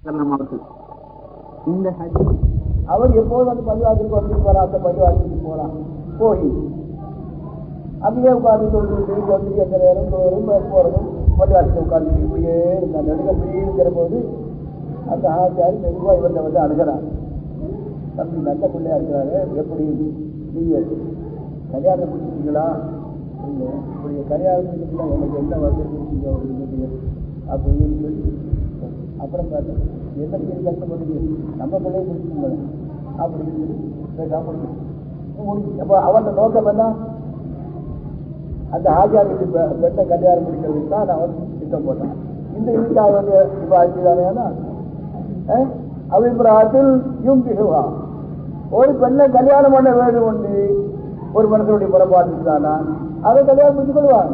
இந்த அவர் எப்போது வந்து பள்ளிவாசலுக்கு வந்துட்டு போறா, அந்த பள்ளிவாசலுக்கு போறான், போய் அங்கேயே உட்கார்ந்து சொல்லிட்டு வந்துட்டு எந்த நேரம் போறதும் பள்ளிவாசலுக்கு உட்கார்ந்து இப்படியே இருந்தாங்க. நடுக்க இப்படியே இருக்கிற போது அந்த ஆச்சாரி மெதுவாக இவர்கிட்ட வந்து அணுகிறார். தம்பி நல்ல பிள்ளையா இருக்கிறாரு, எப்படி நீங்க கல்யாணம் முடிச்சிட்டீங்களா? இல்லை, இப்படி கல்யாணம் முடிச்சிட்டீங்களா, எனக்கு என்ன வசதி இருக்கீங்க அப்படின்னு சொல்லி அப்புறம் பார்த்தேன் என்ன பேர் கஷ்டப்படுது, நம்ம பிள்ளைய முடிச்சுங்க அப்படின்னு சொல்லி பேசாம முடிச்சு. அப்ப அவன் நோக்கம் என்ன, அந்த ஆச்சாரியத்தை பெண்ணை கல்யாணம் முடிக்கிறதுக்கு தான் அவன் திட்டம் போட்டான். இந்த இதுக்காக வந்து இப்ப ஆட்சிதானே அபிப்பிராயத்தில் யுங்கிசுவா ஒரு பெண்ணை கல்யாணம் பண்ண வேண்டும் என்று ஒரு மனசனுடைய புறப்பாடு தானா அதை கல்யாணம் முடிச்சு கொள்வாங்க.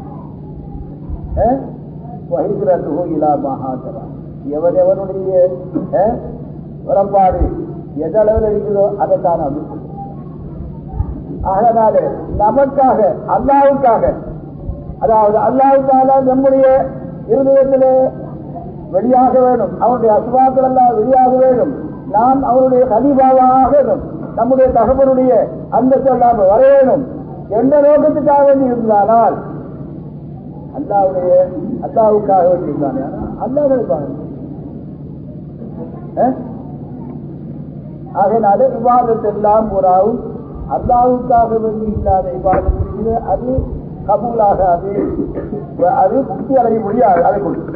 எவன் எவனுடைய புறப்பாடு எந்த அளவில் இருக்கிறதோ அதைத்தான் அமைப்பு. அதனால நமக்காக அல்லாவுக்காக, அதாவது அல்லாவுக்காக நம்முடைய இருதயத்தில் வெளியாக வேண்டும், அவனுடைய அசுவாக்கள் எல்லாம் வெளியாக வேண்டும், நாம் அவனுடைய கலிபாவாக வேண்டும், நம்முடைய தகவனுடைய அந்த சொல்லாமல் வர வேண்டும் எந்த நோக்கத்துக்காக வேண்டி இருந்தானால் அல்லாவுக்காக வேண்டி இருந்தானே அல்லா கிடைப்பாங்க. ஆகையினால விவாதத்தெல்லாம் பூராவும் அல்லாவுக்காக வேண்டி இல்லாத விவாதம் இருக்கிறது, அது கபூலாகாது, அது முக்தி அடைய முடியாது. அதை கொடுத்து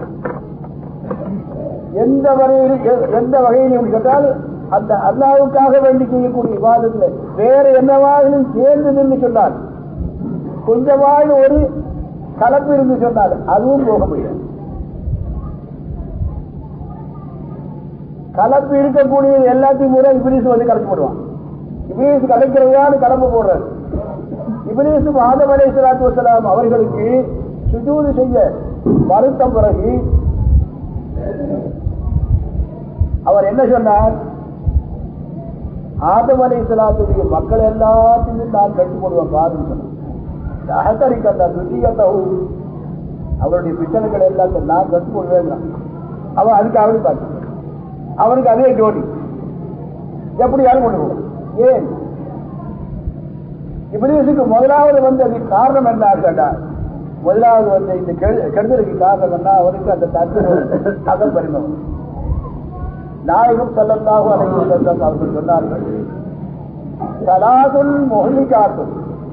எந்த வகையிலும் கேட்டால் அந்த அல்லாவுக்காக வேண்டி செய்யக்கூடிய விவாதத்தில் வேற என்னவாயிலும் சேர்ந்து நின்று சொன்னால், கொஞ்சமாக ஒரு கலப்பு இருந்து சொன்னால் அதுவும் போக முடியாது. கலப்பு இருக்கக்கூடியது எல்லாத்தையும் கூட இபிலிஸ் வந்து கலந்து போடுவான். இபிலிஸ் கலைக்கிறதான்னு கலப்பு போடுறாரு. இபிலிஸ் ஆதம் அலைஹிஸ்ஸலாத்து வஸ்ஸலாம் அவர்களுக்கு சுஜூது செய்ய மறுத்த பிறகு அவர் என்ன சொன்னார், ஆதம் அலைஹிஸ்ஸலாத்துடைய மக்கள் எல்லாத்தையும் நான் கட்டுப்படுவேன் பாருன்னு சொன்னார். அவருடைய பிச்சனைகள் எல்லாத்தையும் நான் கட்டுப்படுவேன். அவன் அதுக்கு அவரு பார்த்து அவனுக்கு அதே ஜோடி எப்படி யாரும் கொண்டு போவான். ஏன் இப்லீஸுக்கு முதலாவது வந்தது காரணம் என்ன கேட்டார், முதலாவது வந்த இந்த கெடுதலுக்கு காரணம் என்ன, அவருக்கு அந்த தத்துவம் பெருமை. நாயகம் ஸல்லல்லாஹு அலைஹி வஸல்லம் அவர்கள் சொன்னார்கள், ஸலாத்துல் முஹ்லிகாத்துன்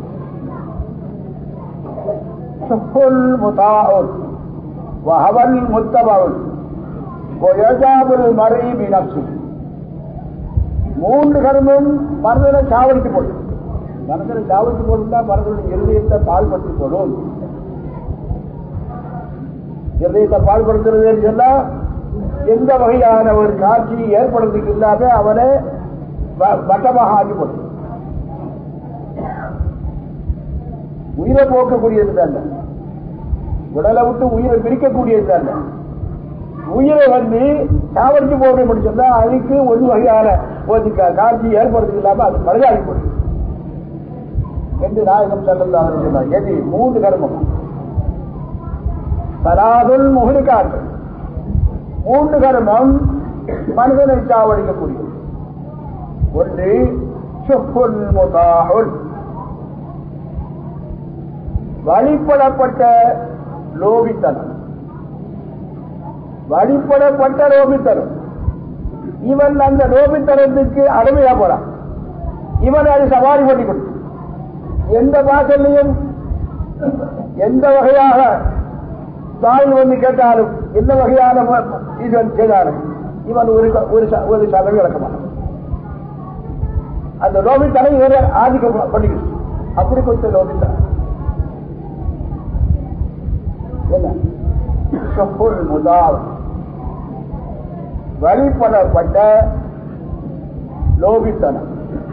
ஷுஃபுல் முதாஉன் வஹவல் முத்தபஉன் வயஜாபுல் மர்இ பினஃப்ஸி. மூன்று கர்மம் மனதில சாவடித்து போடும். மனதில சாவடித்து போடும்னா மனதினுடைய இருதயத்தை பால்படுத்தி போடும். இருதயத்தை பால்படுத்துறது சொன்னா எந்த வகையான ஒரு காட்சி ஏற்படுறதுக்கு இல்லாம அவனை வட்டமாக ஆக்கி போடும். உயிரை போக்கக்கூடியது அல்ல, உடலை விட்டு உயிரை பிரிக்கக்கூடியது அல்ல. உயிரை வந்து சாவடிச்சு போட சொன்னா அதுக்கு ஒரு வகையான ஒரு காட்சி ஏற்படுறதுக்கு இல்லாம அது பழுதாகி போடும் என்று நாயகம் ஸல்லல்லாஹு அலைஹி வஸல்லம் சொன்னார். எது மூன்று கர்மம், ஸலாத்துல் முஹ்லிகாத், மூன்று கர்மம் மனிதனை சாவடிக்கக்கூடியது. ஒன்று ஷுஃபுல் முதாஉன், வழிபடப்பட்ட லோபித்தனம். வழிபடப்பட்ட லோபித்தனம், இவன் அந்த லோபித்தனத்துக்கு அடிமையா போறான். இவன் அதை சவாரி பண்ணி கொடுத்து எந்த வாசல்லையும் எந்த வகையாக தாய் வந்து கேட்டாலும் எந்த வகையான இவன் செய்தாலும் இவன் ஒரு சதவி இழக்கமான அந்த லோபித்தனம் இவரை ஆதிக்கம் பண்ணிக்கிட்டு அப்படி கொடுத்த லோபித்தனம் என்ன ஷுஃபுல் முதாஉன், வழிபடப்பட்ட லோபித்தனம்.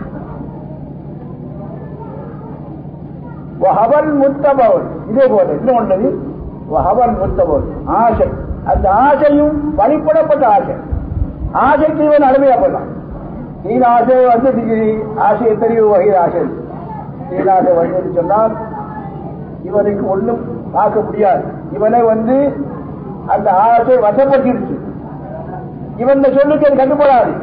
வஹவல் முத்தபவுன், இதே போல இன்னொன்று வஹவல் முத்தபவுன், ஆசை. அந்த ஆசையும் வழிபடப்பட்ட ஆசை. ஆசைக்கு இவன் அடிமையா போடலாம். தீன ஆசை வந்து ஆசை எத்தனையோ வகையில் ஆசை. தீனாசை வந்து சொன்னால் இவனுக்கு ஒன்றும் பார்க்க முடியாது. இவனை வந்து அந்த ஆசை வசப்பட்டிருச்சு. இவன் சொல்லுக்கு அது கட்டுப்படாது.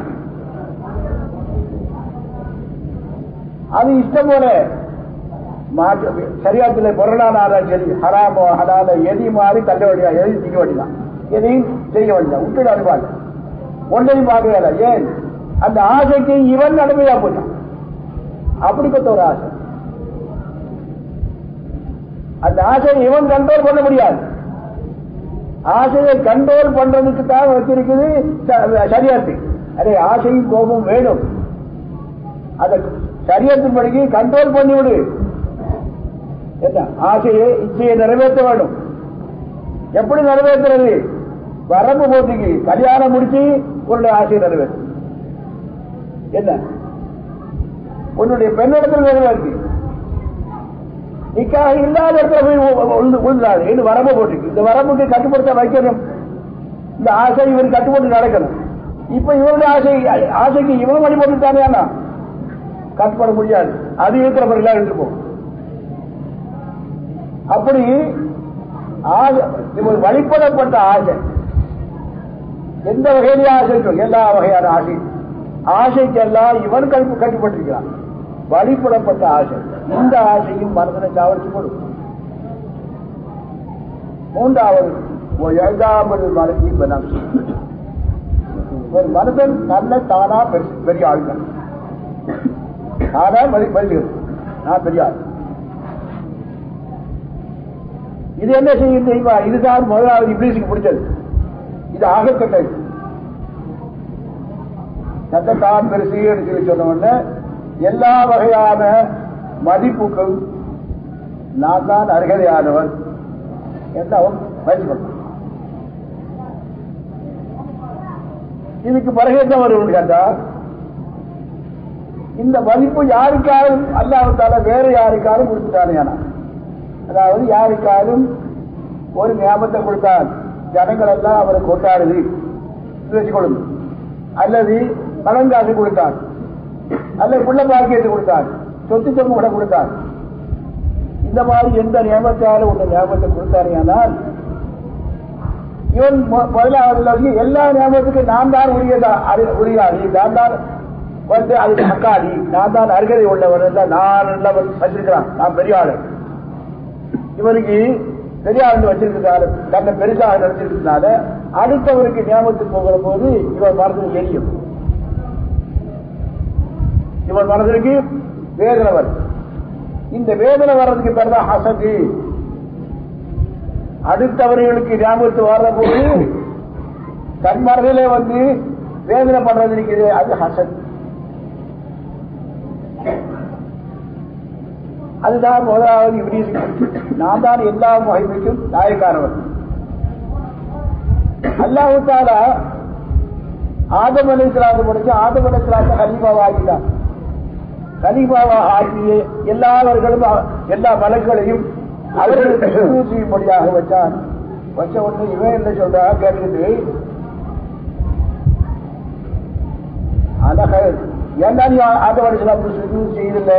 அது இஷ்டம் போல சரியாத்துல பொருளாதாரம் சரி ஹராமோ ஹலால எதையும் மாறி தள்ள வேண்டியா, எதையும் திங்க வேண்டியதான், எதையும் செய்ய வேண்டியதான், விட்டுடு அனுப்பாங்க ஒன்றையும் பார்க்கல. ஏன் அந்த ஆசைக்கு இவன் அனுமையா போட்டான். அப்படிப்பட்ட ஒரு ஆசை. அந்த ஆசையை இவன் கண்ட்ரோல் பண்ண முடியாது. ஆசையை கண்ட்ரோல் பண்றதுக்கு தான் வச்சிருக்குது சரியாத்து. அதே ஆசையும் கோபம் வேணும். அதை சரியத்தின் படிக்கு கண்ட்ரோல் பண்ணிவிடு. என்ன ஆசையை இச்சையை நிறைவேற்ற வேணும். எப்படி நிறைவேற்றுறது? வரம்பு போட்டிக்கு கல்யாணம் முடிச்சு உன்னுடைய ஆசையை நிறைவேற்று. என்ன உன்னுடைய பெண்ணிடத்தில் நிறைவேற்றி நிக்காக இல்லாத இடத்துல போய் உழுதாது என்று வரம்பு போட்டிருக்கு. இந்த வரம்புக்கு கட்டுப்படுத்த வைக்கணும். இந்த ஆசை இவன் கட்டுப்பட்டு நடக்கணும். இப்ப இவருடைய ஆசைக்கு இவன் வழிபட்டுட்டானே கட்டுப்பட முடியாது. அது இருக்கிறவர்கள் எடுத்துப்போம். அப்படி இவர் வழிபடப்பட்ட ஆசை எந்த வகையிலே ஆசைக்கும் எல்லா வகையான ஆசை ஆசைக்கெல்லாம் இவன் கட்டுப்பட்டிருக்கிறான். வழிபடப்பட்ட ஆசை இந்த ஆசையும் மனதனை சாவடிச்சு கொடு. மூன்றாவது ஒரு மனிதன் நல்ல தானா பெரிய ஆளுநர், தானா மதிக்கிறது நான் பெரிய ஆள். இது என்ன செய்யும் தெரியுமா? இதுதான் முதலாவது இப்ளீஸுக்கு பிடிச்சது. இது ஆகக்கட்டது. தன்னைத்தான் பெருசு சொல்லி சொன்ன உடனே எல்லா வகையான மதிப்புக்கும் நான் தான் அருகதையானவன் என்று அவன் பயிற்சி பண்ணான். இதுக்கு பிறகு என்ன வரும் கேட்டா, இந்த மதிப்பு யாருக்காலும் அல்லாஹ்வுத்தாலா வேற யாருக்காலும் கொடுத்துட்டானே. அதாவது யாருக்காலும் ஒரு ஞாபகத்தை கொடுத்தான், ஜனங்கள் எல்லாம் அவரை கொண்டாடுது வச்சு கொடுங்க, அல்லது பணங்காசு கொடுத்தான், அல்லது புள்ள பாக்கியத்தை கொடுத்தான், சொத்து சொம்பு கூட கொடுத்தான். இந்த மாதிரி எந்த நியமத்தாலும் உள்ள ஞாபகத்தை கொடுத்தானேயானால் இவன் முதலாவது எல்லா ஞாபகத்துக்கும் நான் தான் உரியாதி, நான் தான் வந்து அதுக்கு மக்காதி, நான் தான் அருகதை உள்ளவன் எல்லாம் நான் எல்லாம் வச்சிருக்கிறான், நான் பெரிய ஆளு. இவருக்கு பெரிய ஆளு வச்சிருக்கிறதால தன்னை பெருசாக நடத்திருக்கிறதுனால அடுத்தவருக்கு ஞாபகத்துக்கு போகிற போது இவன் மனதில் எரியும். இவன் மனதிற்கு வேதனை வரும். இந்த வேதனை வர்றதுக்கு பேர்தான் ஹசது. அடுத்தவர்களுக்கு ஞாபகத்து வர்ற போது தன் மனதிலே வந்து வேதனை பண்றது இருக்குது, அது ஹசத். அதுதான் முதலாவது இப்ளீஸுக்கு. நான் தான் எல்லா மகிமைக்கும் நாயக்கானவன். அல்லாஹ் தஆலா ஆதம் அலைஹிஸ்ஸலாத்தை முடிச்சு ஆதம் அலைஹிஸ்ஸலாத்தை கலீஃபாவா ஆக்கிட்டான். கலீஃபாவா ஆகிய எல்லாவர்களும் எல்லா மலக்களையும் அவர்களுக்கு சுஜூத் செய்யும்படியாக வச்சான். வச்ச ஒன்று இவன் என்ன சொல்றா கேட்டுட்டு, ஏன்னா நீ ஆதம் அலைஹிஸ்ஸலாத்துக்கு சுஜூத் செய்யல?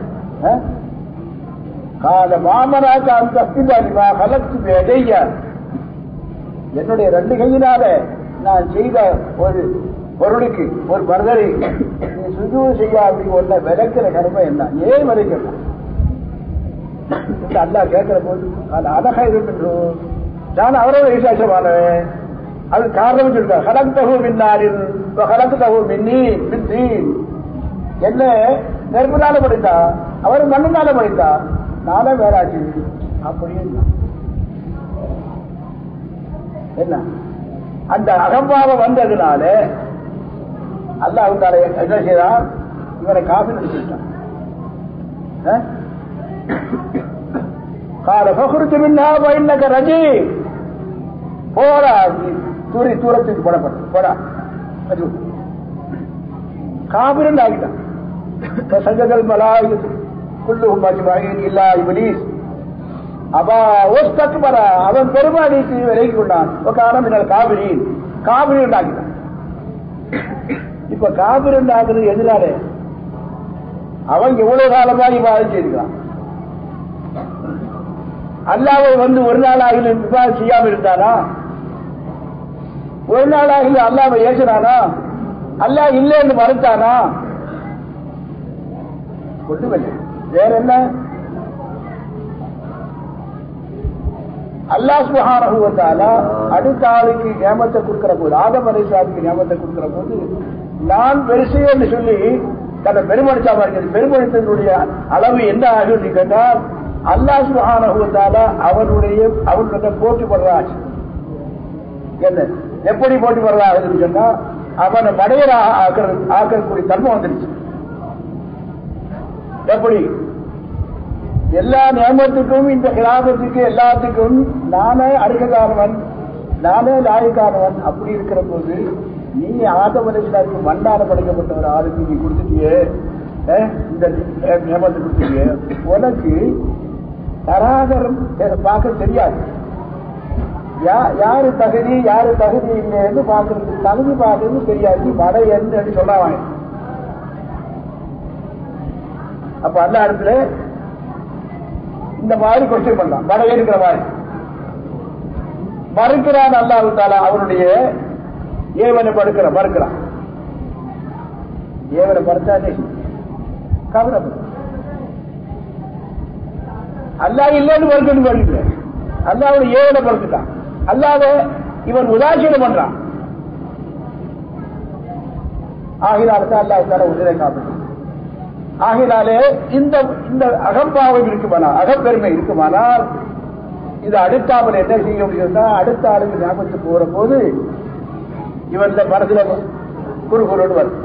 கால மாமனாக்க அந்த கலக்கு என்னுடைய ரெண்டு கையினால நான் செய்த ஒரு பொருளுக்கு ஒரு மருதரை நீ சுஜூத் செய்ய அப்படி ஒன்ன விளக்கிற கருமை என்ன? ஏன் விளைக்கலாம்? அல்லாஹ் கேட்கிற போது அழகா இருக்கின்றோம். நான் அவரோட விசேஷமானவன். அது காரணம் சொல்ற கலக்தகு மின்னாரில் கலக்தகு மின்னி மின்னி என்ன நெருப்புனால படித்தா, அவர் மண்ணுனால படித்தா, நானே வேறாச்சு அப்படின்னு என்ன அந்த அகம்பாவம் வந்ததுனால அல்லாஹ் தஆலா என்ன செய்தான்? இவரை காஃபிர் அடிச்சுட்டான். قال فخرج منها وانك رجيم. போடா தூரத்துக்கு போடா காஃபிர் ஆகிட்டான். சஜதல் மலாயிகத்து குல்லுஹும் அஜ்மஈன் இல்லா இப்லீஸ் அபா வஸ்தக்பர. அவன் பெருமாடிக்கு விலகி கொண்டான். வகான மினல் காஃபிரீன். காஃபிர் ஆகிட்டான். இப்ப காஃபிர் ஆகிறது எதிரால அவன் எவ்வளவு காலமா விவாதம் செய்திருக்கான். அல்லாஹ்வை வந்து ஒரு நாளாக விவாதம் செய்யாம இருந்தானா? ஒரு நாளாக அல்லாஹ்வை ஏசுறானா? அல்லாஹ் இல்லைன்னு மறுத்தானா? ஒண்ணுமில்லை. வேற என்ன? அல்லாஹ் சுப்ஹானஹு வ தஆலா அடுத்த ஆளுக்கு நியமத்தை கொடுக்கிற போது, ஆதம் அலைஹிஸ்ஸலாமுக்கு நியமத்தை கொடுக்கிற போது, நான் பெருசு என்று சொல்லி தன்னை பெருமடிச்சா இருக்கிறது. பெருமடித்ததனுடைய அளவு என்ன ஆகுது கேட்டால், அல்லாஹ் சுப்ஹானஹு வ தஆலா அவனுடைய போட்டி படுறாச்சு. என்ன எப்படி போட்டி படுறாங்க சொன்னா, அவனை மடையர ஆக்கக்கூடிய தன்மை வந்துருச்சு. எப்படி? எல்லா நியமத்துக்கும் இந்த கிராமத்துக்கு எல்லாத்துக்கும் நானே அருகதானவன், நானே லாயக்கானவன். அப்படி இருக்கிற போது நீ ஆதம் அலைஹிஸ்ஸலாமுக்கு மண்ணால படைக்கப்பட்ட ஒரு ஆளுக்கு நீ கொடுத்துட்டியே, இந்த நியமத்தை கொடுத்துட்டியே, உனக்கு தராதரம் பார்க்க தெரியாது. யாரு தகுதி யாரு தகுதி இல்லைன்னு பார்க்கறது, தகுதி பார்க்கறது தெரியாது. மடை என்று சொல்றாங்க. அப்ப அந்த இடத்துல இந்த மாதிரி கொஸ்டின் பண்ணலாம். மடை இருக்கிற மாதிரி மறுக்கிறான் அல்லாஹ் தஆலா. அவனுடைய ஏவனை மறுக்கிறான். ஏவனை மறுத்தானே கவலைப்படும். அல்லாஹ் இல்லைன்னு மறுக்கணும் வரல. அல்லாஹ்வுடைய ஏவனை மறுத்துட்டான். அல்லாஹ்வ இவன் உதாசீனம் பண்றான். ஆகினால அல்லாஹ் தஆலா உயிரை காப்பாற்றான். ஆகினாலே இந்த அகம்பாவம் இருக்குமானால், அகப்பெருமை இருக்குமானால், இது அடுத்தாமல் என்ன செய்ய முடியும்னா, அடுத்த ஆளுக்கு ஞாபகத்துக்கு போற போது இவன் மனசுல குறுகுறோடு வரும்,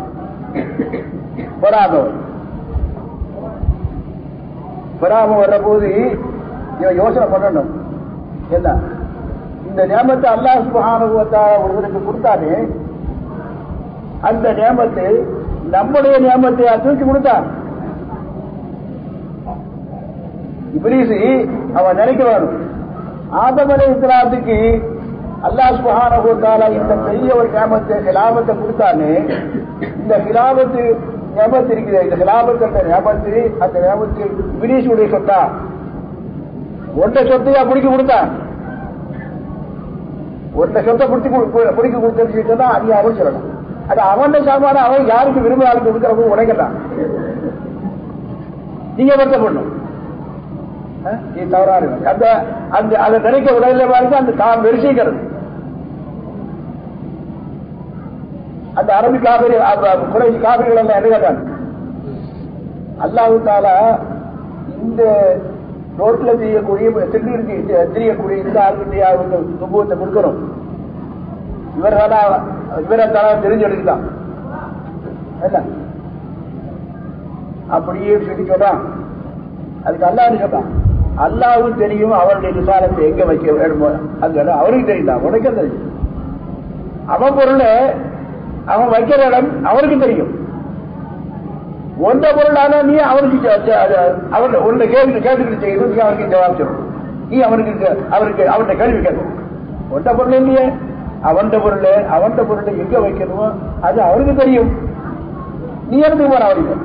பொறாம வர்ற போது இவன் யோசனை பண்ணணும். என்ன இந்த நியமத்தை அல்லாஹ் சுப்ஹானஹு வ தஆலா ஒருவருக்கு கொடுத்தானே, அந்த நியமத்தை நம்முடைய நியமத்தை தூக்கி கொடுத்தான். இப்லீஸ் அவன் நினைக்க வேணும், ஆதம் அலைஹிஸ்ஸலாத்துக்கு அல்லாஹ் சுப்ஹானஹு வ தஆலா இந்த பெரிய ஒரு நியமத்தை ஹிலாபத்தை கொடுத்தானே, இந்த ஹிலாபத்து நியமத்து இருக்குது, இந்த ஹிலாபத்து அந்த நியமத்து, அந்த நியமத்து இப்லீஸுடைய சொத்தா? ஒன்றை சொத்தையா பிடிக்க கொடுத்தான்? ஒன்றை சொத்தை பிடிக்க கொடுத்து சொன்னா அது அவன் சொல்லணும். அது அவன் சாமான அவன் யாருக்கு விரும்ப ஆளுக்கு கொடுக்கிறப்ப உடைக்கிறான். நீங்க வருத்தப்படணும். நீ தவறாரு அந்த அந்த அதை நினைக்க உடல பாருங்க. அந்த தான் வெரிசிக்கிறது. அந்த அரபி காவிரி குறைசி காவிரிகள் எல்லாம் என்ன கேட்டாங்க? அல்லாஹ் தஆலா இந்த ரோட்ல செய்யக்கூடிய தெரியக்கூடிய இந்த ஆளுடைய சுபத்தை கொடுக்கணும். இவரால தெரிஞ்செடுக்கலாம் என்ன அப்படியே சொல்லி சொல்றான். அதுக்கு அல்லாஹ் சொல்றான், அல்லாஹ்வும் தெரியும் அவருடைய விசாலத்தை எங்க வைக்க வேணுமோ அது அவருக்கு தெரியும், உனக்கு தெரியும். அவன் பொருளை அவன் வைக்கிற இடம் அவருக்கு தெரியும். ஒன்ற பொருளான நீ அவருக்கு அவருடைய கேள்வி கேட்டுக்கிட்டு செய்யணும். நீ அவருக்கு ஜவாப் சொல்லணும். நீ அவருக்கு அவருடைய கேள்வி கேட்கணும். ஒன்ற பொருள் இல்லையே, அவன் பொருளை எங்க வைக்கணுமோ அது அவருக்கு தெரியும். நீ எடுத்து போற அவருக்கு.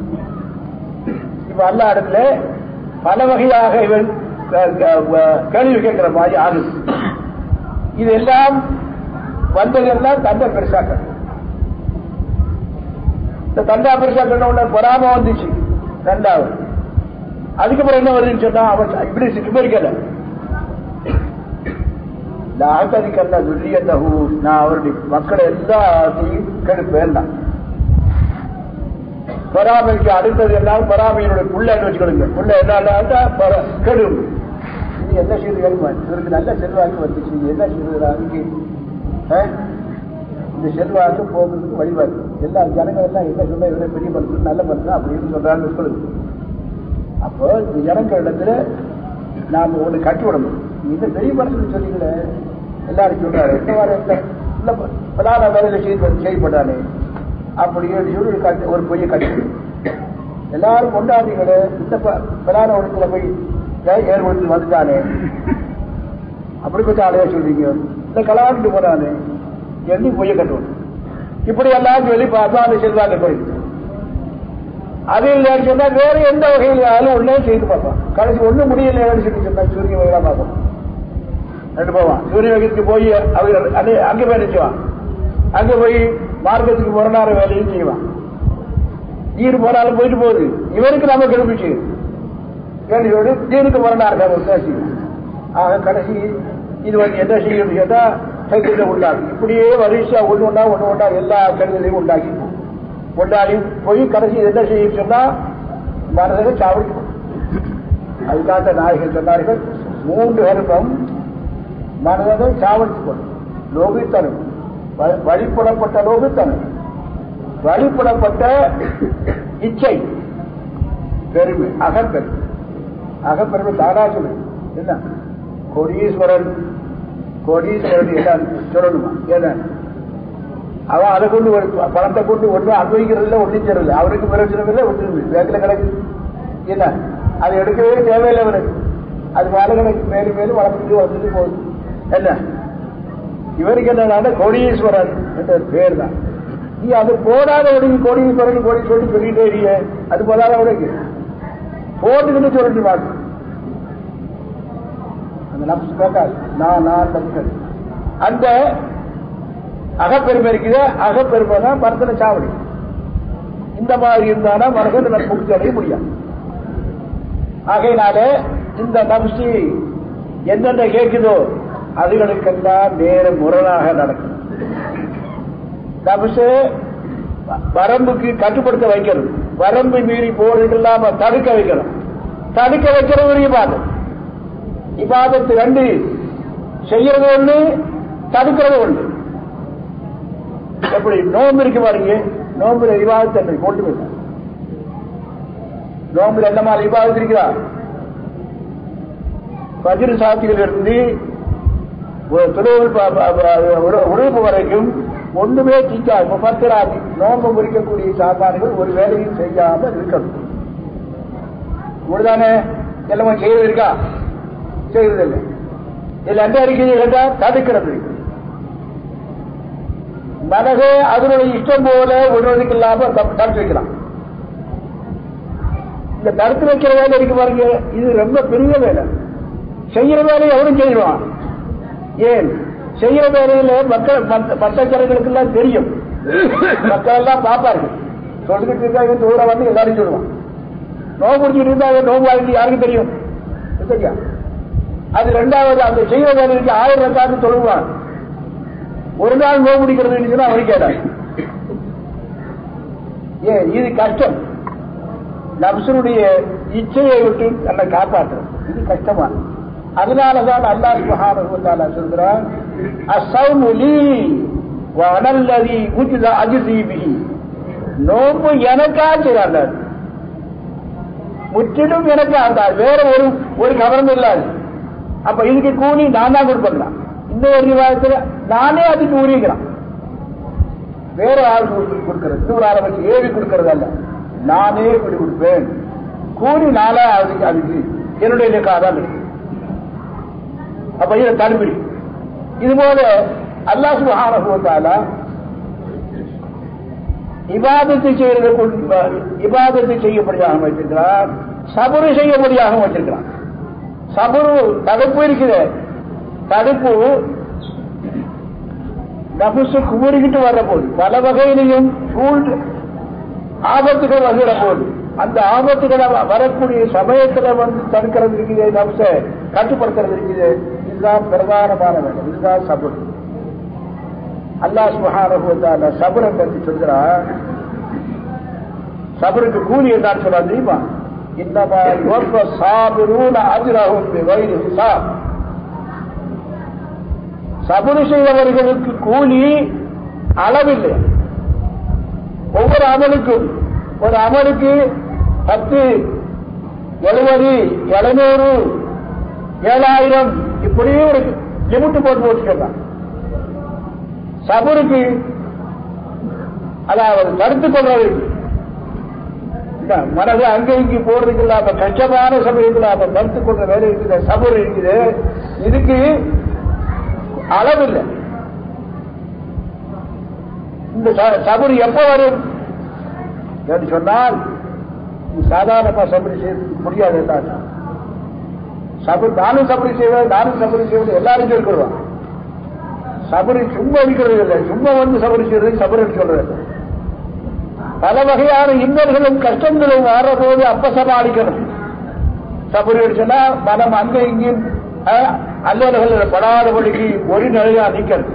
இப்ப அல்லாஹ் இடத்துல பல வகையாக இவன் கேள்வி கேட்கிற மாதிரி ஆகுது. இதெல்லாம் வந்ததெல்லாம் தண்டை பெருசாக்க. இந்த தண்டா பெருசாக்க உடனே பொறாம வந்துச்சு. ரெண்டாவது அதுக்கப்புறம் என்ன வருதுன்னு சொன்னா, அவன் இப்படி விவரிக்கல. நான் அவருடைய மக்களை எல்லாத்தையும் கெடுப்பேன். பொறாமைக்கு அடுத்தது எல்லாம் பொறாமையினுடைய புள்ள வச்சுக்கொடுங்க. புள்ள என்ன கெடும். இது என்ன செய்து இவருக்கு நல்ல செல்வாக்கு வந்துச்சு, என்ன செய்து இந்த செல்வாக்கு போகிறதுக்கு வழிபாடு. எல்லா ஜனங்கள் எல்லாம் என்ன சொல்ல இவரை பெரிய மனுஷன் நல்ல மனுஷன் அப்படின்னு சொல்றாங்க சொல்லுது. அப்போ இந்த ஜனங்கள் இடத்துல நாம ஒண்ணு கட்டி விடணும். இந்த பெரிய மனுஷன் சொல்லிக்கல எல்லாரும் சொல்றாரு, இந்த பலான வேலையில செய்யப்பட்டானே அப்படியே சொல்லி ஒரு பொய்யை கட்டி எல்லாரும் கொண்டாடுறீங்களே, இந்த பலான ஒழுத்துல போய் ஏற்படுத்தி வந்துட்டானே அப்படிப்பட்ட ஆளையா சொல்றீங்க, இந்த கலாண்டு போறானே எண்ணி பொய்ய கட்டுவோம். இப்படி எல்லாம் சொல்லி பார்த்தா அந்த செல்வாங்க போயிடுச்சு. அது இல்லைன்னு சொன்னா வேற எந்த வகையில் ஆளும் ஒன்னே செய்து பார்ப்பான். கடைசி ஒண்ணு முடியலைன்னு சொல்லி சொன்னா சூரிய வகையா பார்ப்போம். ரெண்டு போவான். சூரிய வகத்துக்கு போய் அவங்க அங்கே போய் நினைச்சுவான். அங்கே போய் மார்க்கத்துக்கு முரணார வேலையும் செய்வான். நீர் போனாலும் போயிட்டு போகுது. இவருக்கு நம்ம கெடுப்பிச்சு கேள்வியோடு தீனுக்கு முரணாக ஆக கடைசி இது என்ன செய்யும் கேட்டா சைக்கிளை உண்டாகும். இப்படியே வரிசையா ஒண்ணு ஒன்றா எல்லா கருவிகளையும் உண்டாகி போய் கடைசி என்ன செய்யும் சொன்னா மனதை சாவடிக்கும். அதுக்காக நாயகர் சொன்னார்கள் 3 கருப்பம் மனதை சாவடித்துக் கொள்ளும். லோபித்தனம், வழிபடப்பட்ட லோபித்தனம், வழிபடப்பட்ட இச்சை, பெருமை, அகப்பெருமை. அகப்பெருமை தாராசுமை என்ன கோடீஸ்வரன் என்ன சொல்லணுமா? என்ன அவன் அதை கொண்டு பணத்தை கொண்டு ஒன்றும் அனுபவிக்கிறது இல்லை, ஒன்றும் செய்யறது. அவருக்கு பிரச்சனை இல்லை, ஒன்றும் பேங்க்ல கிடக்கு. என்ன அதை எடுக்கவே தேவையில்லை அவனுக்கு. அது மேல கிடக்கு, மேலும் மேலும் வளர்ந்துட்டு போகுது. என்ன இவருக்கு என்ன கோடீஸ்வரன் என்ற பேர் தான். நீ அது போடாத உடனே கோடீஸ்வரன் கோடீஸ்வரன் சொல்லிட்டே இருக்கிய, அது போதாத உடனே போட்டுக்கிட்டு சொல்லிட்டு பார்க்க அந்த நப்சு கேட்காது. நான் நப்சு அந்த அகப்பெருமை இருக்குது. அகப்பெருமை தான் மரத்துல சாவடி. இந்த மாதிரி இருந்தானா மனசை முக்தி அடைய முடியாது. ஆகையினால இந்த நப்சு என்னென்ன கேட்குதோ அதுகளுக்கெல்லாம் நேர முரணாக நடக்கும். நப்சு வரம்புக்கு கட்டுப்படுத்த வைக்கணும். வரம்பு மீறி போறதுக்கெல்லாம் தடுக்க வைக்கணும். தடுக்க வைக்கிறது ஒரு இபாதத். இபாதத்து 2, செய்யறது ஒண்ணு, தடுக்கிறது ஒண்ணு. எப்படி நோம்பு இருக்கு பாருங்க, நோம்புல இபாதத்து கொண்டு போய் நோம்புல என்ன மாதிரி இபாதத்து இருக்கிறா? பஜ்ர் சாத்திகள் இருந்து உழைப்பு வரைக்கும் ஒண்ணுமே தீக்காது. முப்பத்திராது நோம்பு முறிக்கக்கூடிய சாப்பாடுகள் ஒரு வேலையும் செய்யாமல் இருக்கணும். இவ்வளவுதானே எல்லாமே செய்யறது இருக்கா? செய்யறது இல்லை. இதுல என்ன இருக்குது கேட்டா தடுக்கிறது இருக்கு. மனதை அதனுடைய இஷ்டம் போல விடுறதுக்கு இல்லாம தடுத்து வைக்கலாம். இந்த தடுத்து வைக்கிற வேலை இருக்கு பாருங்க, இது ரொம்ப பெரிய வேலை. செய்யற வேலையை எவரும் செய்வான். ஏன் செய்யற வேலையில மக்கள் மற்ற ஜனங்களுக்கு எல்லாம் தெரியும். மக்கள் எல்லாம் பார்ப்பார்கள். சொல்லிட்டு இருக்காங்க தூரம் வந்து எல்லாரும் சொல்லுவான். நோம்பு முடிச்சுட்டு இருந்தா நோம்பு வாழ்க்கை யாருக்கு தெரியும்? சரியா? அது 2வது அந்த செய்யற வேலைக்கு 1000 ரக்காத்து சொல்லுவான். ஒரு நாள் நோம்பு முடிக்கிறது சொன்னா அவரு கேட்டார். ஏன் இது கஷ்டம். நப்சுடைய இச்சையை விட்டு தன்னை காப்பாற்றுறது இது கஷ்டமா. அதனாலதான் அல்லாஹ் சுப்ஹானஹு வ தஆலா சொல்றான், அஸ்ஸௌமு லீ வ அனல்லதி உஜ்ஸ அஜ்ஸி பிஹி. நோம்பு எனக்காச்சுறாங்க, முற்றிலும் எனக்கா, வேற ஒரு கவனம் இல்லாது. அப்ப இதுக்கு கூலி நான் தான் கொடுப்பேன். இந்த ஒரு விவாதத்தில் நானே அதுக்கு உரிக்கிறான். வேற ஆள் கொடுக்கிறது, இன்னொரு ஆளை வச்சு ஏவி கொடுக்கறது அல்ல, நானே இப்படி கொடுப்பேன். கூலி நாளா அதுக்கு என்னுடைய இலக்காதான் இருக்கு. அப்ப இதை தடுப்படி. இது போல அல்லாஹ் சுப்ஹானஹு வ தஆலா இபாதத்தை இபாதத்தை செய்யப்படியாக வச்சிருக்கிறார், சபுரு செய்யப்படியாக வச்சிருக்கிறார். சபுரு தடுப்பு இருக்குது. தடுப்பு நபுசு குமுறிக்கிட்டு வர்ற போது பல வகையிலையும் ஆபத்துகள் வருகிற போது அந்த ஆபத்துகளை வரக்கூடிய சமயத்தில் வந்து தடுக்கிறது இருக்குது, நபுச கட்டுப்படுத்துறது இருக்குது. இதுதான் பிரதானமான வேலை. இதுதான் சபுர். அல்லாஹ் சுப்ஹானஹு வ தஆலா சபுரை பற்றி சொல்கிறார். சபருக்கு கூலி என்றால் சொல்ல தெரியுமா? இன்னமா யுவஃப ஸாபிரூன அஜ்ரஹும் பிகைரி ஹிசாப். சபுரு செய்தவர்களுக்கு கூலி அளவில்லை. ஒவ்வொரு அமலுக்கும், ஒரு அமலுக்கு 10, 70, 700, 7000 இப்படியே ஒரு லிமிட் போட்டு வச்சுக்கலாம். சபுருக்கு அதாவது தடுத்துக் கொள்வதற்கு மனது அங்கே இங்கே போறதுக்கு இல்லாம கஷ்டமான சமயத்தில் அதை தடுத்துக் கொள்ற வேலை இருக்குது. சபுர் இருக்குது. இதுக்கு அளவில்லை. இந்த சபுர் எப்ப வரும் என்று சொன்னால் சாதாரணமா சபுரி செய்ய முடியாது. நானும் சபரி செய்வது எல்லாரும் சொல்லிடுவான். சபரி சும்மா இருக்கிறது இல்லை, சும்மா வந்து சபரி செய்யறது சபரின்னு சொல்றது. பல வகையான இன்னல்களும் கஷ்டங்களும் வாரபோது அப்ப சமாளிக்கணும். சபரி அடிச்சுன்னா மனம் அங்க இங்கேயும் அல்லல்கள் படாதபடிக்கு ஒரு நிலையா நிற்கிறது.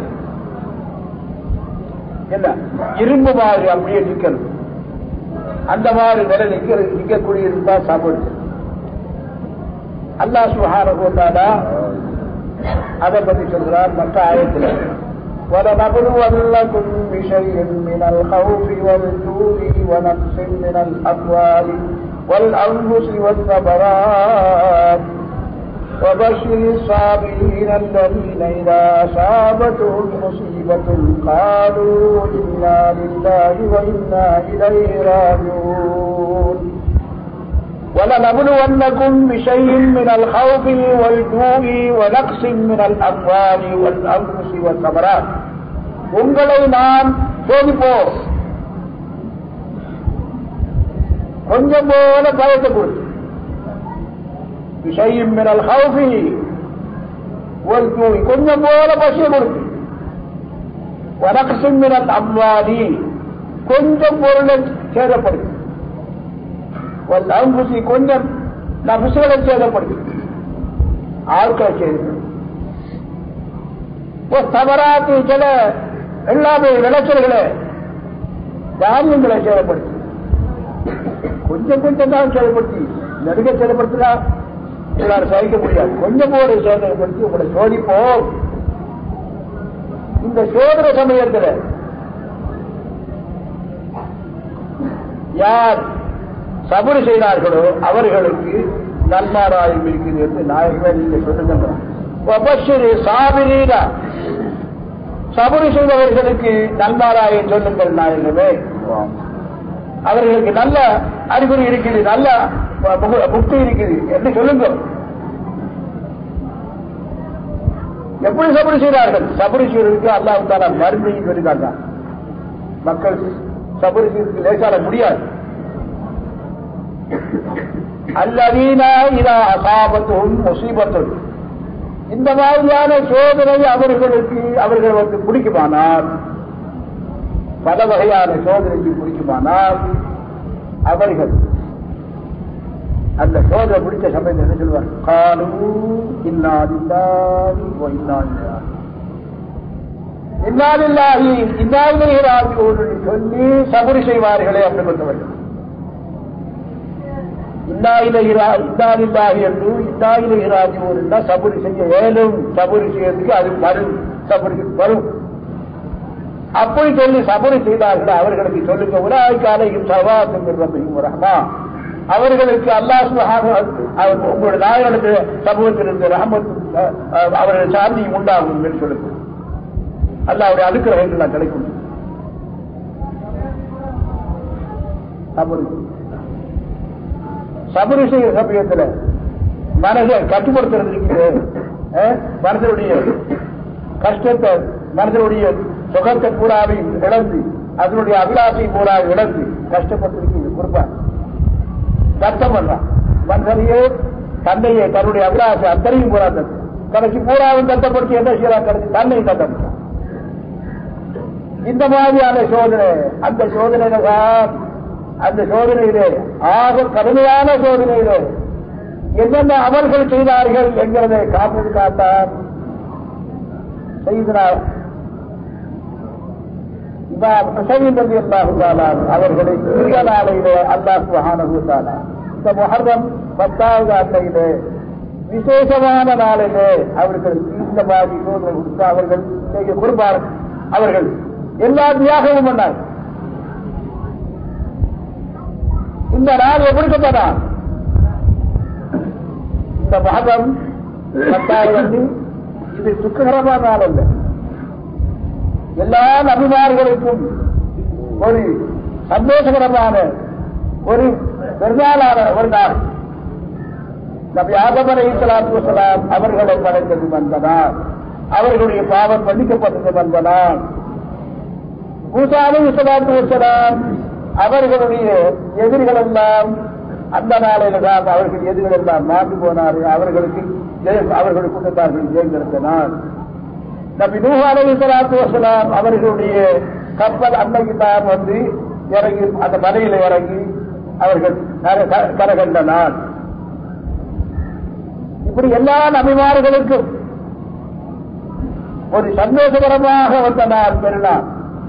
என்ன இரும்பு மாதிரி அப்படியே நிற்கிறது. அந்த மாதிரி நிலை நிற்கக்கூடியதுதான் சபரி. அல்லாஹ் சுப்ஹானஹு வ தஆலா அதை பற்றி சொல்கிறார் மற்ற ஆயத்தில், وَلَنَبْلُوَنَّكُمْ بِشَيْءٍ مِّنَ الْخَوْفِ وَالْجُوعِ وَنَقْصٍ مِّنَ الْأَمْوَالِ وَالْأَنفُسِ وَالثَّمَرَاتِ وَبَشِّرِ الصَّابِرِينَ الَّذِينَ إِذَا أَصَابَتْهُمْ مُصِيبَةٌ قَالُوا إِنَّا لِلَّهِ وَإِنَّا إِلَيْهِ رَاجِعُونَ. وَلَنَبْلُوَنَّكُمْ بِشَيْءٍ مِّنَ الْخَوْفِ وَالْجُوعِ وَنَقْصٍ مِّنَ الْأَمْوَالِ وَالْأَنفُسِ وَالثَّمَرَاتِ. உங்களை நான் சோதிப்போம். கொஞ்சம் போல பயத்தை கொடுத்து, விஷயம் மினல் ஹவுஃபி வல் ஜூஇ, கொஞ்சம் போல பசியை கொடுத்து, வனக்ஸின் மினல் அம்வாலி, கொஞ்சம் பொருளை சேதப்படுத்தி, வல் அன்ஃபுஸி, கொஞ்சம் நஃப்ஸுகளை சேதப்படுத்தி, ஆட்கள் சேதப்படுத்தி, சமராத்தி, சில எல்லாமே விளைச்சல்களை தானியங்களை சேதப்படுத்தி, கொஞ்சம் கொஞ்சம் தான் சேதப்படுத்தி, நெருங்க சேதப்படுத்தினா உங்களால் சகிக்க முடியாது. கொஞ்சம் போல சேதப்படுத்தி உங்களை சோதிப்போம். இந்த சோதனை சமயத்தில் யார் சபர் செய்தார்களோ அவர்களுக்கு நன்மாராயம் இருக்குது என்று நாயகமே நீங்க சொல்லுகின்றார். சபர் செய்தவர்களுக்கு நன்மாராயம் சொல்லுங்கள் நாயகமே. அவர்களுக்கு நல்ல அறிகுறி இருக்குது, நல்ல முக்தி இருக்குது என்று சொல்லுங்கள். எப்படி சபரி செய்தார்கள்? சபரி செய்வதற்கு அல்லாஹ் தஆலா மறுமையும் சொல்லிக்காட்டான். மக்கள் சபரி செய்வதற்கு லேசால முடியாது. அல்லதீன இதா அஸாபத்துஹும் முஸீபத்துன், இந்த மாதிரியான சோதனை அவர்கள் வந்து பிடிக்குமானால், பல வகையான சோதனைக்கு பிடிக்குமானால், அவர்கள் அந்த சோதனை பிடிச்ச சமயத்தில் என்ன சொல்வார்? காலூ இன்னா லில்லாஹி வ இன்னா இலைஹி ராஜிஊன் சொல்லி சபரி செய்வார்களே அப்படிப்பட்டவர்கள். இன்னா லில்லாஹி என்று இன்னா இலைஹி ராஜிஊன் என்றால் சபரி செய்ய இயலும். சபரி செய்யறதுக்கு அது வரும், சபரிக்கு வரும். அப்படி சொல்லி சபரி செய்தார்கள் அவர்களுக்கு சொல்லுங்க, உலாயிக அலைஹிம் ஸலவாத்தும் மிர் ரப்பிஹிம் வ ரஹ்மா, அவர்களுக்கு அல்லாஹ் சுப்ஹானஹு உங்களுடைய நாயகனுக்கு சமூகத்திலிருந்து ரஹ்மத் அவர்கள் சாந்தியும் உண்டாகும் என்று சொல்லுங்க. அல்லாஹ்வுடைய அனுக்கிரகங்கள் கிடைக்கும். சபரி செய்கிற சமயத்தில் மனதை கட்டுப்படுத்துறது, மனதனுடைய கஷ்டத்தை, மனதனுடைய சுகத்தை பூராவையும் இழந்து, அதனுடைய அபிலாசை பூராவை இழந்து கஷ்டப்பட்டு கொடுப்பார். கஷ்டம் பண்றான் மனிதனையே, தன்னையே, தன்னுடைய அபிலாசை அத்தனையும் பூரா கடைசி பூராவும் கஷ்டப்படுத்தி என்ன செய்யலாம்? கடைசி தன்னையும் கஷ்டப்படுறான். இந்த மாதிரியான சோதனை, அந்த சோதனையிலே ஆக கடுமையான சோதனையிலே என்னென்ன அமல்கள் செய்தார்கள் என்கிறதை காப்பதற்காகத்தான் செய்தார். இமாம் ஹுசைன் ரலியல்லாஹு தஆலா அவர்களை இந்த நாளையிலே அல்லாஹ் சுப்ஹானஹு வ தஆலா இந்த முஹர்ரம் 10வது அன்னையிலே விசேஷமான நாளிலே அவர்கள் இந்த மாதிரி சோதனை கொடுத்து அவர்கள் குர்பான், அவர்கள் எல்லா தியாகமும் பண்ணார். இந்த நாள் எப்படிப்பட்ட நாள்? இந்த முஹர்ரம் 10வது அன்று இது துக்ககரமான நாள் அல்ல. எல்லா நபிமார்களுக்கும் ஒரு சந்தோஷகரமான ஒரு பெருநாளான ஒரு நாள். நபி ஆதம் அலைஹிஸ்ஸலாத்து வஸ்ஸலாம் அவர்களை படைத்தது வந்தனால், அவர்களுடைய பாவம் மன்னிக்கப்பட்டது வந்தனால், மூசா அலைஹிஸ்ஸலாத்து வஸ்ஸலாம் அவர்களுடைய எதிரிகள் எல்லாம் அந்த நாளையில தான் அவர்கள் எதிர்கள் எல்லாம் மாண்டு போனார்கள். அவர்களுடைய கூட்டத்தார்கள் ஜெயங்கெடுத்த நாள். நபி நூஹ் அலைஹிஸ்ஸலாத்து வஸலாம் அவர்களுடைய கப்பல் அன்னைக்கு தான் வந்து இறங்கி அந்த மலையில இறங்கி அவர்கள் கரகண்ட நாள். இப்படி எல்லா நபிமார்களுக்கும் ஒரு சந்தோஷகரமாக வந்த நாள் பெருநாள்.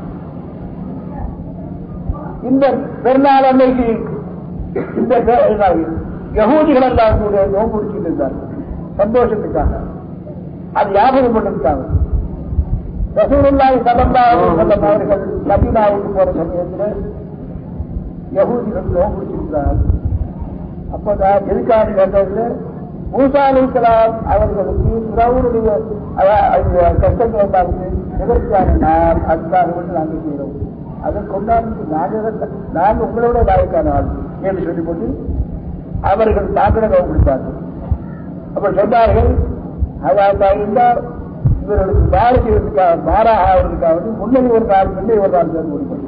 இந்த பெருநாள் அன்னைக்கு இந்த யகூதிகள் எல்லாம் கூட நோன்பு பிடிச்சிட்டு இருந்தார்கள் சந்தோஷத்துக்காக. அது ஞாபகம் பண்ணிருக்காங்க. ரசூலுல்லாஹி ஸல்லல்லாஹு அலைஹி வஸல்லம் அவர்கள் மதீனாவுக்கு போற சமயத்தில் யகூதிகள் நோன்பு பிடிச்சிருந்தார்கள். அப்பதான் எதுக்காக கேட்டது, மூசா அலைஹிஸ்ஸலாம் அவர்களுக்கு ஃபிரௌனுடைய கஷ்டங்கள் இருந்தாலும் நிவர்த்தியான நாள், அதுக்காக வந்து நாங்கள் செய்கிறோம். அதை கொண்டாடி நாங்கள் உங்களோட வாய்க்கான ஆள் என்று சொல்லி போட்டு அவர்கள் தாக்கட கொடுத்தார்கள். அப்ப சொன்னார்கள், அதாவது இருந்தால் இவர்களுக்கு பாரதியத்துக்காக மாறாக ஆவதற்காக முன்னணி ஒரு நாள் பின்னே ஒரு நாள் சேர்ந்து கொடுப்பாங்க.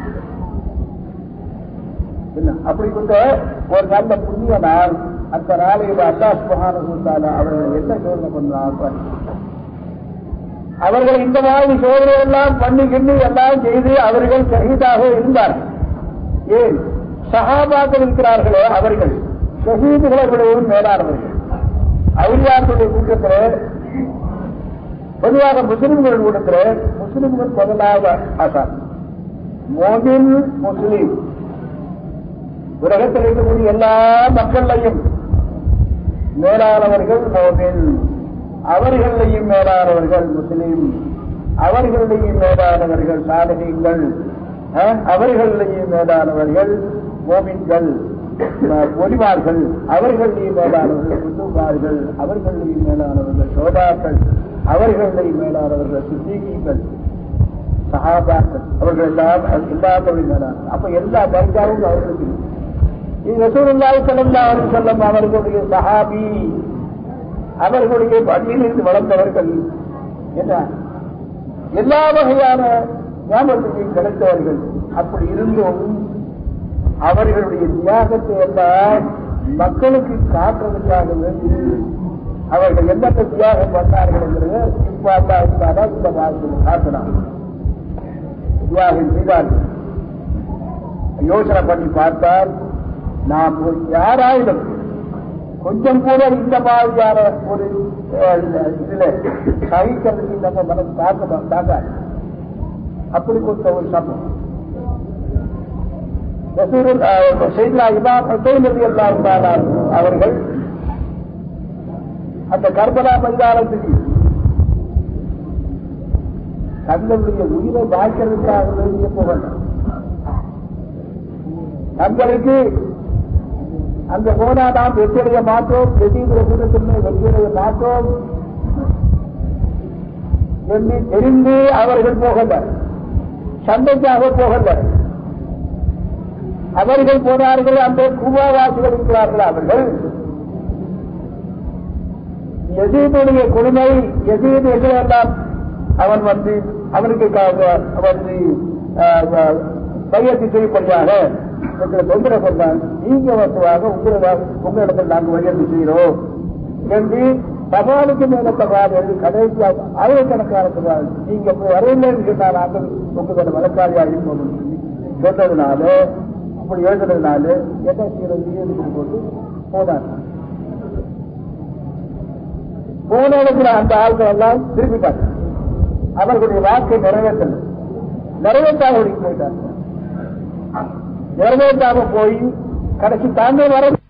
அப்படிப்பட்ட ஒரு நல்ல புண்ணிய நாள். அந்த நாளையில் அல்லாஹ் சுப்ஹானஹு வ தஆலா அவர்கள் என்ன சோதனை பண்ணார்கள், அவர்கள் இந்த மாதிரி சோதனை எல்லாம் பண்ணிக்கிட்டு எல்லாம் செய்து அவர்கள் ஷஹீதாக இருந்தார்கள். ஏன் சஹாபாக்கள் இருக்கிறார்களோ அவர்கள் ஷஹீதுகளை விடவும் மேலானவர்கள். அவுலியாக்களுடைய கூட்டத்தில் பொதுவாக முஸ்லிம்கள் கூட்டத்தில் முஸ்லிம்கள் முதலாவது ஆசான் மோமின் முஸ்லீம். உலகத்தில் இருக்கக்கூடிய எல்லா மக்களையும் மேலானவர்கள் மோமின், அவர்களையும் மேலானவர்கள் முஸ்லீம், அவர்களையும் மேலானவர்கள் சாலிஹீன்கள், அவர்களையும் மேலானவர்கள் மோமின்கள், ஒலிமார்கள், அவர்களையும் மேலானவர்கள் குத்துமார்கள், அவர்களையும் மேலானவர்கள் சோதாக்கள், அவர்களையும் மேலானவர்கள் சித்திகீங்கள், சஹாபாக்கள், அவர்கள் எல்லாம் எல்லாத்தையும் மேலான. அப்ப எல்லா தர்ஜாவும் அவர்களுக்கு ரசூலுல்லாஹி ஸல்லல்லாஹு அலைஹி வஸல்லம் அவர்களுடைய சஹாபி, அவர்களுடைய பள்ளியிலிருந்து வளர்ந்தவர்கள், என்ன எல்லா வகையான ஞாபகத்தையும் கிடைத்தவர்கள். அப்படி இருந்தும் அவர்களுடைய தியாகத்தை எல்லாம் மக்களுக்கு காட்டுறதுக்காக வேண்டி அவர்கள் என்னென்ன தியாகம் பண்ணார்கள் என்கிறது இப்ப இந்த வாழ்க்கையில் காட்டலாம். தியாகம் செய்தார்கள். யோசனை பண்ணி பார்த்தால் நாம் யாராயிலும் கொஞ்சம் கூட இந்த மாதிரியான ஒரு இதுல சகிக்கிறதுக்கு நம்ம மனம் தாக்காது. அப்படிப்பட்ட ஒரு சம்பவம் அவர்கள் அந்த கர்பலா மைதானத்துக்கு தங்களுடைய உயிரை வாய்க்கிறதுக்காக வேண்டிய போகல. தங்களுக்கு அங்க போனா நாம் வெற்றியடைய மாற்றோம், வெற்றியுடைய கூட்டத்தில் வெற்றியடைய மாற்றோம் என்று தெரிந்து அவர்கள் போகல, சண்டைக்காக போகல. அவர்கள் போனார்கள். அந்த கூவாவாசிகள் இருக்கிறார்கள். அவர்கள் யசீதுடைய கொடுமை, யசீது எல்லாம் அவன் வந்து அவனுக்கு வந்து கையெழுத்து செய்யப்படியாக எங்களை தொந்தரவு பண்ணான். நீங்க வசுவாக உங்களிடத்தில் நாங்கள் கையெழுத்து செய்கிறோம் என்று தபாலுக்கு மேல தபால் என்று கடைசி ஆயிரக்கணக்கான தபால் நீங்க வரையிலேன்னு சொன்னால் நாங்கள் உங்களோட வழக்காளியாக இருப்போம் சொன்னதுனால, அப்படி எழுதுனதுனால என்ன செய்யறது போட்டு போனார். போன இடத்துல அந்த ஆட்கள் எல்லாம் திருப்பிட்டாங்க. அவர்களுடைய வாக்கை நிறைவேற்றாக போயிட்டாங்க. நிறைவேற்றாக போய் கடைசி தாங்க வர